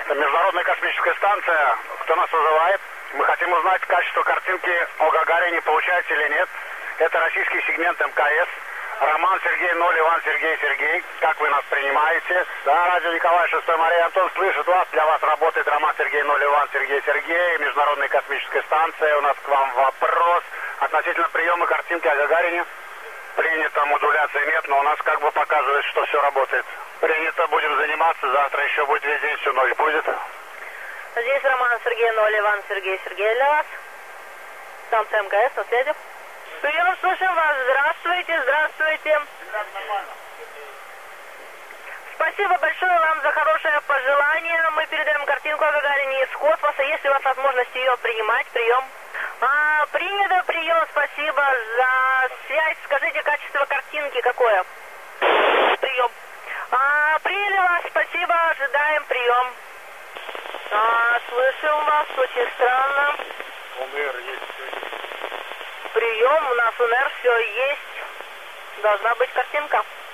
Международная космическая станция. Кто нас вызывает? Мы хотим узнать качество картинки о Гагарине, получается или нет. Это российский сегмент МКС. Роман Сергей 0, Иван Сергей Сергей. Как вы нас принимаете? Да, радио Николай, 6 Мария Антон слышит вас. Для вас работает Роман Сергей 0, Иван Сергей Сергей. Международная космическая станция. У нас к вам вопрос относительно приема картинки о Гагарине. Принято, модуляции нет, но у нас как бы показывает, что все работает. Принято, будем заниматься. Завтра еще будет весь день, всю ночь будет. Здесь Роман Сергей 0, Иван Сергей Сергей для вас. Станция МКС, на связи. Прием, слушаем вас. Здравствуйте, здравствуйте. Спасибо большое вам за хорошее пожелание. Мы передаем картинку о Гагарине из космоса. Если у вас возможность ее принимать, прием. Принято, прием, спасибо за связь. Скажите, качество картинки какое? Прием. Приняли вас, спасибо, ожидаем, прием. Слышим вас, очень странно. ОНР есть. Прием, у нас УНР все есть. Должна быть картинка.